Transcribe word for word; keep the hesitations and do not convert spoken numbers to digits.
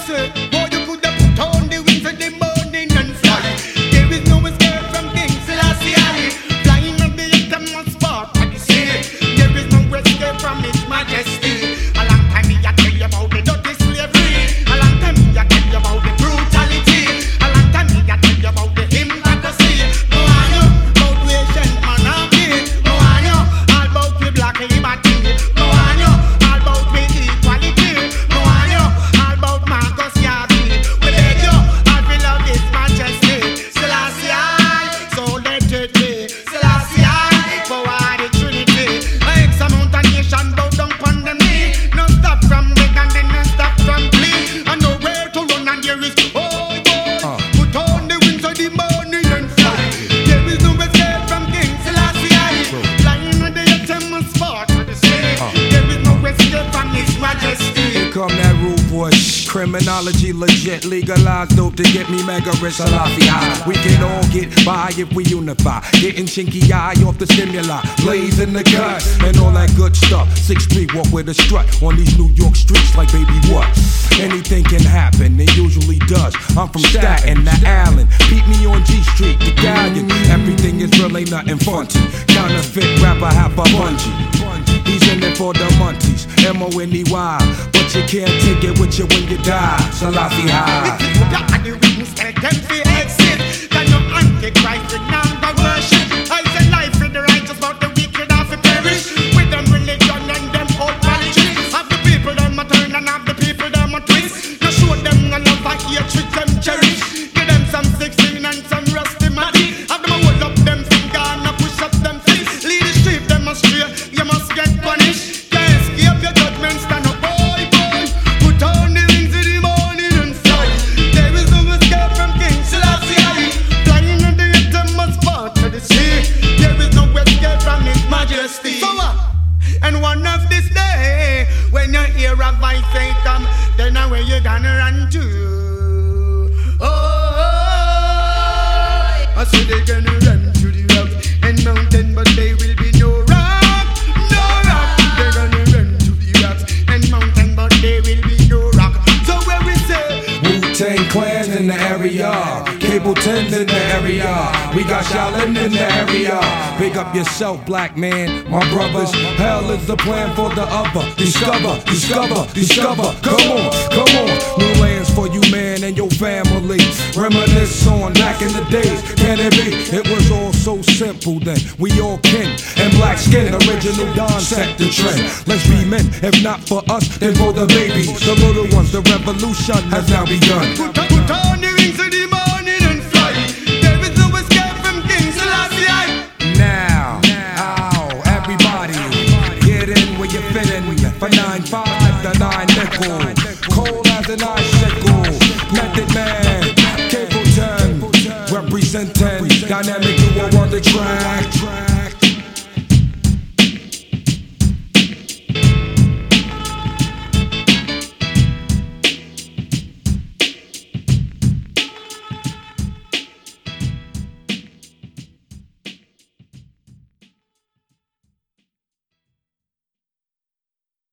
say, boy, you could have put on the wings of the morning and fly. There is no escape from King Selassie. Flying on the uttermost part of the sea. There is no escape from His Majesty. A long time me I tell you about the dirty slavery. A long time me I tell you about the brutality. A long time me I tell you about the hypocrisy. No I know about Asian monarchy. No I know all about the black liberty. No I know all about the equality. No I know all about Marcus Garvey. We beg you, all we love His Majesty. Selassie I, so let it be. Selassie I, forward the Trinity. X amount of nation bow down upon them knee. No stop from beg and then no stop from plea. And nowhere to run and there is oh boy. Put on the wings of the morning and fly. There is no escape from King Selassie I. Flying on the uttermost part of the sea. There is no escape from His Majesty. Here come that rude boy. Criminology legit, legalized dope to get me mega rich. Selassie high. We can all get by if we unify. Getting chinky eye off the stimuli, blaze in the gut, and all that good stuff. Six feet walk with a strut on these New York streets like baby what? Anything can happen, it usually does. I'm from Staten to Allen. Beat me on G Street, the galleon. Everything is real, ain't nothing funky. Counterfeit rapper, half a bungee. He's in it for the munties, M O N E Y. But you can't take it with you when you die. Selassie high. Got the wings, tell them to exit. Got no antichrist with number worship. I say life for the righteous, but the wicked have to perish. With them religion and them old politics. Have the people them a turn and have the people them a twist. You show them a love, I hear trick them cherish. Give them some sixteen and some rusty matty. Have them a hold up them finger and a push up them feet. Lead the street them astray, you must get punished. Can't escape your judgment, stand up boy boy. Put on the wings of the morning and fly. There is no escape from King Selassie I. Flying on the uttermost part of the sea. There is no escape from His Majesty. So what? And one of this day, when you hear a voice say come, then now where you gonna run to? Oh, I say they gonna run to the rocks and mountain, but they will be no rock, no rock. They're gonna run to the rocks and mountain, but they will be no rock. So where we say Wu-Tang Clan in the area, Cable ten in the area. We got Shaolin in the area. Big up yourself, black man, my brothers. Hell is the plan for the other. Discover, discover, discover. Come on, come on. New lands for you, man, and your family. Reminisce on back in the days. Can it be? It was all so simple then. We all kin and black skin. Original Don set the trend. Let's be men. If not for us, then for the babies, the little ones. The revolution has now begun. Put, put on the wings of the morning and fly. There is no escape from King Selassie I. Now, now, everybody, get in where you fit in. For nine five, the nine nickel, cold as an icicle. Method man, Cable ten, representing dynamic